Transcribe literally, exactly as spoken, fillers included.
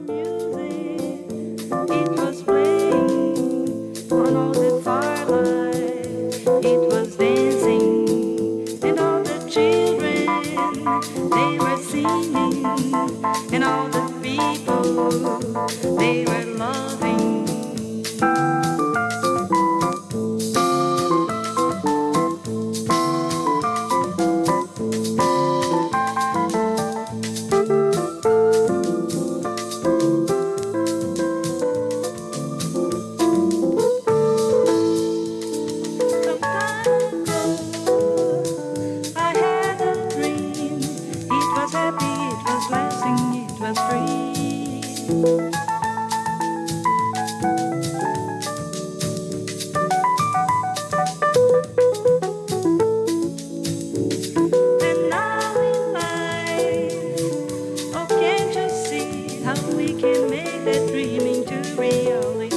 It was playing on all the firelight. It was dancing, and all the children they were singing, and all the people they were loving. Some time ago, I had a dream. It was happy, it was lasting, it was free. And now in life, oh, can't you see how we can make that dream into reality?